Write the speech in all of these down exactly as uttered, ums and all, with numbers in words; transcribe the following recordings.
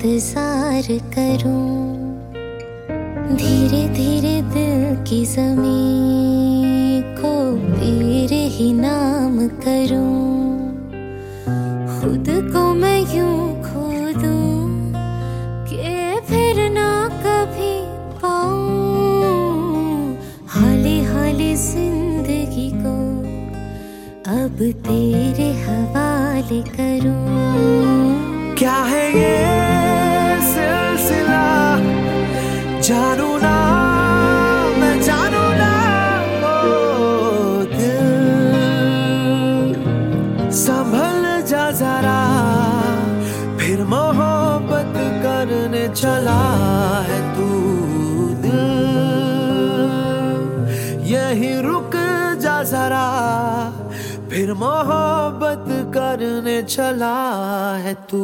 इंतजार करूं, धीरे धीरे दिल की ज़मीं को तेरे ही नाम करूं। खुद को मैं यूं खो दूं कि फिर ना कभी पाऊं, हौले हौले जिंदगी को अब तेरे हवाले करूं। क्या है ये सिलसिला, जानू ना मैं जानू ना, ओ दिल संभल जा जरा, फिर मोहब्बत करने चला है तू। दिल यही रुक जा जरा, फिर मोहब्बत करने चला है तू।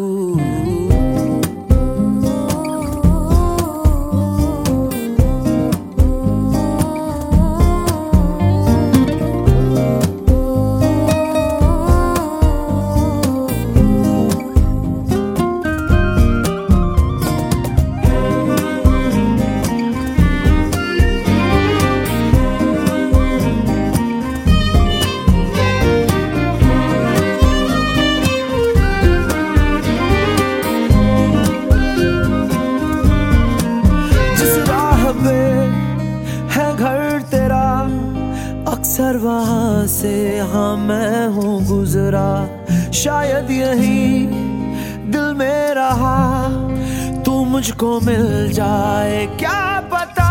अक्सर वहाँ से हाँ मैं हूँ गुजरा, शायद यही दिल में रहा, तू मुझको मिल जाए क्या पता।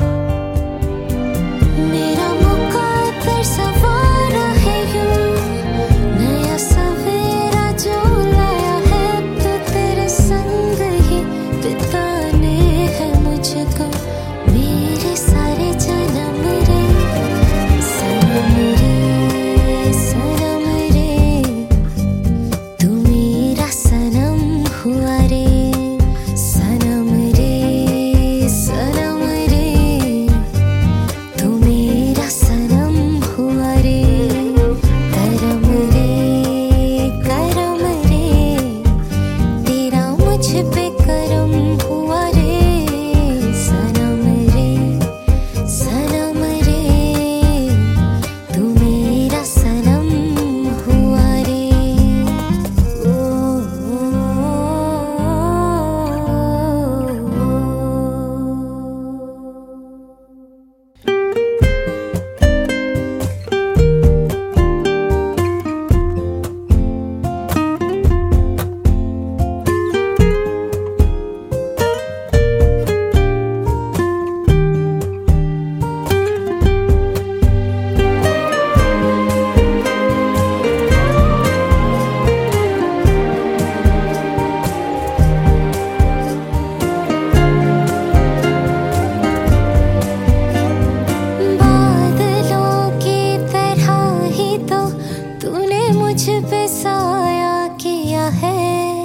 मेरा मुकद्दर सवारा है यूं, नया सवेरा जो लाया है, तो तेरे संग ही बिताने हैं मुझको मेरे सारे जन्म रे। सनम रे सनम रे, तू मेरा सनम हुआ रे। सनम रे सनम रे, तू मेरा सनम हुआ रे। करम रे करम रे, तेरा मुझ पे करम हुआ रे। सनम रे सनम रे, तू मेरा सनम हुआ रे। ओ, ओ, बादलों की तरह ही तो तूने मुझ पे साया किया है,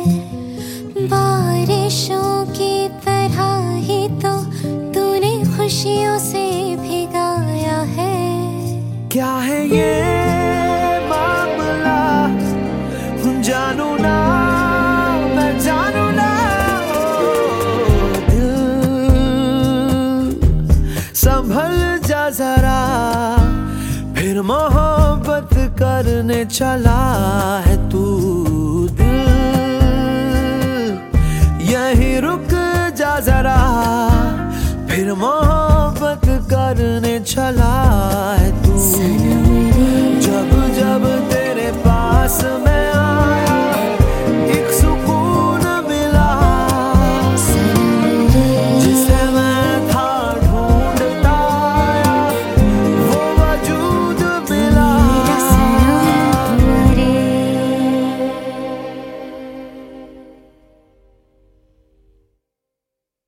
बारिशों की तरह ही तो तूने खुशियों से भिगाया है। क्या है ये मामला, जानू ना मैं जानू ना, ओ दिल संभल जा जरा, फिर मोहब्बत करने चला है तू। दिल यही रुक जा जरा, फिर मोहब्बत करने चला